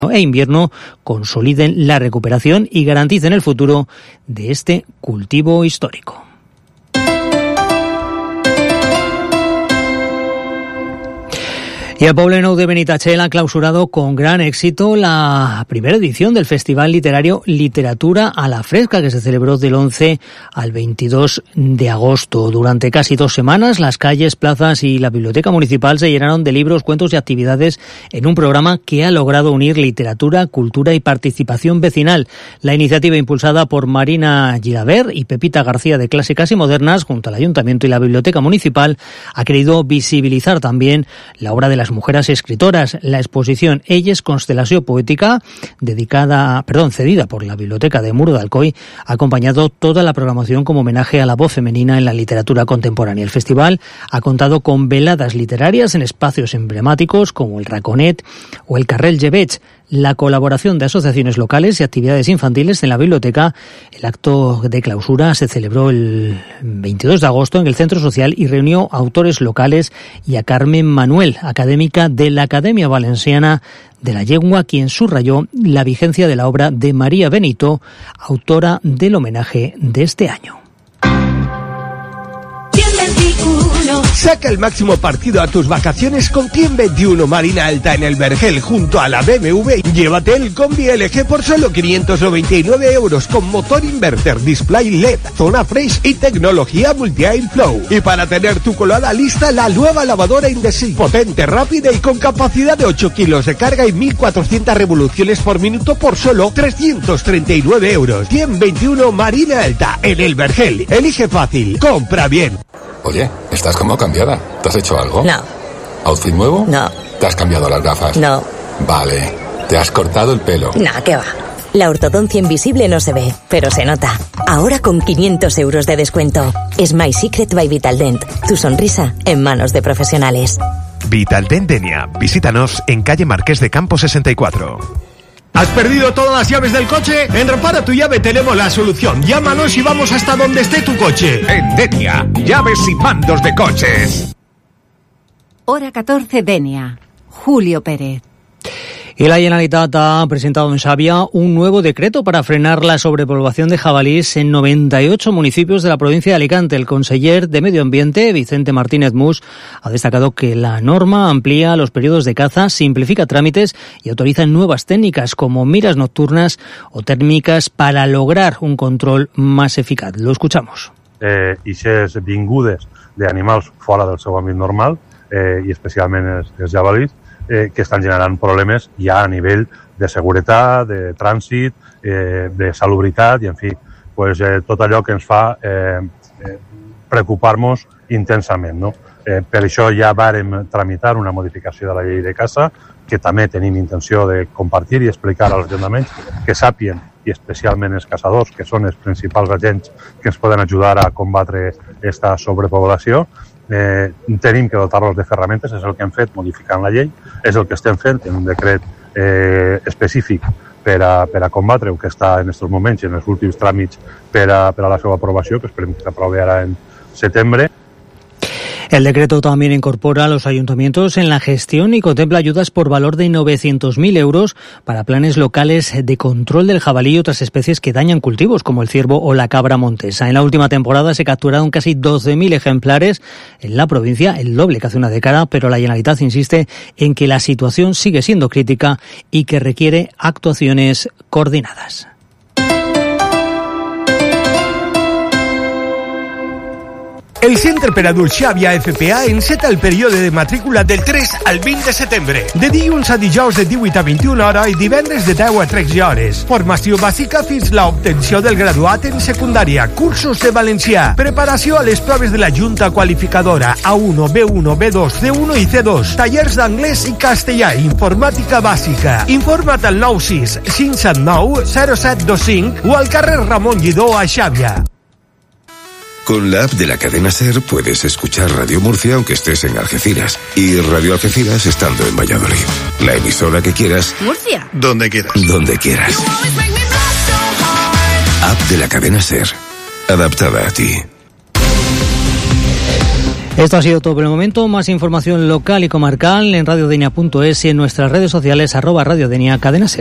e invierno consoliden la recuperación y garanticen el futuro de este cultivo histórico. Y el Poble Nou de Benitatxell ha clausurado con gran éxito la primera edición del Festival Literario Literatura a la Fresca, que se celebró del 11 al 22 de agosto. Durante casi 2 semanas, las calles, plazas y la biblioteca municipal se llenaron de libros, cuentos y actividades en un programa que ha logrado unir literatura, cultura y participación vecinal. La iniciativa, impulsada por Marina Girabert y Pepita García de Clásicas y Modernas, junto al Ayuntamiento y la Biblioteca Municipal, ha querido visibilizar también la obra de las mujeres escritoras. La exposición Elles, Constelació Poética, cedida por la Biblioteca de Muro de Alcoy, ha acompañado toda la programación como homenaje a la voz femenina en la literatura contemporánea. El festival ha contado con veladas literarias en espacios emblemáticos como el Raconet o el Carrer Llebeig, la colaboración de asociaciones locales y actividades infantiles en la biblioteca. El acto de clausura se celebró el 22 de agosto en el Centro Social y reunió a autores locales y a Carmen Manuel, académica de la Academia Valenciana de la Llengua, quien subrayó la vigencia de la obra de María Benito, autora del homenaje de este año. Saca el máximo partido a tus vacaciones con 121 Marina Alta en el Vergel junto a la BMW. Llévate el combi LG por solo 599 euros con motor inverter, display LED, zona fresh y tecnología multi-air flow. Y para tener tu colada lista, la nueva lavadora Indesit, potente, rápida y con capacidad de 8 kilos de carga y 1400 revoluciones por minuto por solo 339 euros. 121 Marina Alta en el Vergel. Elige fácil, compra bien. Oye, estás como cambiada. ¿Te has hecho algo? No. ¿Outfit nuevo? No. ¿Te has cambiado las gafas? No. Vale. ¿Te has cortado el pelo? No, ¿qué va? La ortodoncia invisible no se ve, pero se nota. Ahora con 500 euros de descuento. Es My Secret by Vitaldent. Tu sonrisa en manos de profesionales. Vitaldent Denia. Visítanos en calle Marqués de Campos 64. ¿Has perdido todas las llaves del coche? En Repara tu Llave tenemos la solución. Llámanos y vamos hasta donde esté tu coche. En Denia, llaves y mandos de coches. Hora 14, Denia. Julio Pérez. Y la Generalitat ha presentado en Xàbia un nuevo decreto para frenar la sobrepoblación de jabalíes en 98 municipios de la provincia de Alicante. El conseller de Medio Ambiente, Vicente Martínez Mus, ha destacado que la norma amplía los periodos de caza, simplifica trámites y autoriza nuevas técnicas como miras nocturnas o térmicas para lograr un control más eficaz. Lo escuchamos. Ixes vingudes d'animals fora del seu àmbit normal i especialment els jabalís que estan generant problemes ja a nivell de seguretat, de trànsit, de salubritat i, en fi, pues, tot allò que ens fa preocupar-nos intensament, no? Per això ja vàrem tramitar una modificació de la llei de caça que també tenim intenció de compartir i explicar als ajuntaments que sàpien, i especialment els caçadors, que són els principals agents que ens poden ajudar a combatre aquesta sobrepoblació. Tenim que dotar-los de ferramentes, és el que hem fet modificant la llei, és el que estem fent en un decret específic per a combatre-ho, que està en aquests moments en els últims tràmits per a la seva aprovació, que esperem que s'aprovi ara en setembre. El decreto también incorpora a los ayuntamientos en la gestión y contempla ayudas por valor de 900.000 euros para planes locales de control del jabalí y otras especies que dañan cultivos, como el ciervo o la cabra montesa. En la última temporada se capturaron casi 12.000 ejemplares en la provincia, el doble que hace una década, pero la Generalitat insiste en que la situación sigue siendo crítica y que requiere actuaciones coordinadas. El Centre per Adults Xàbia FPA enceta el període de matrícula del 3 al 20 de setembre. De dilluns a dijous de 18 a 21 hores i divendres de 10 a 13 hores. Formació bàsica fins l'obtenció del graduat en secundària. Cursos de valencià. Preparació a les proves de la Junta Qualificadora A1, B1, B2, C1 i C2. Tallers d'anglès i castellà. Informàtica bàsica. Informa't al 96 579 0725 o al carrer Ramon Lledó a Xàbia. Con la app de la cadena SER puedes escuchar Radio Murcia aunque estés en Algeciras y Radio Algeciras estando en Valladolid. La emisora que quieras. Murcia. Donde quieras. Donde quieras. App de la cadena SER. Adaptada a ti. Esto ha sido todo por el momento. Más información local y comarcal en radiodenia.es y en nuestras redes sociales @radiodenia Cadena Ser.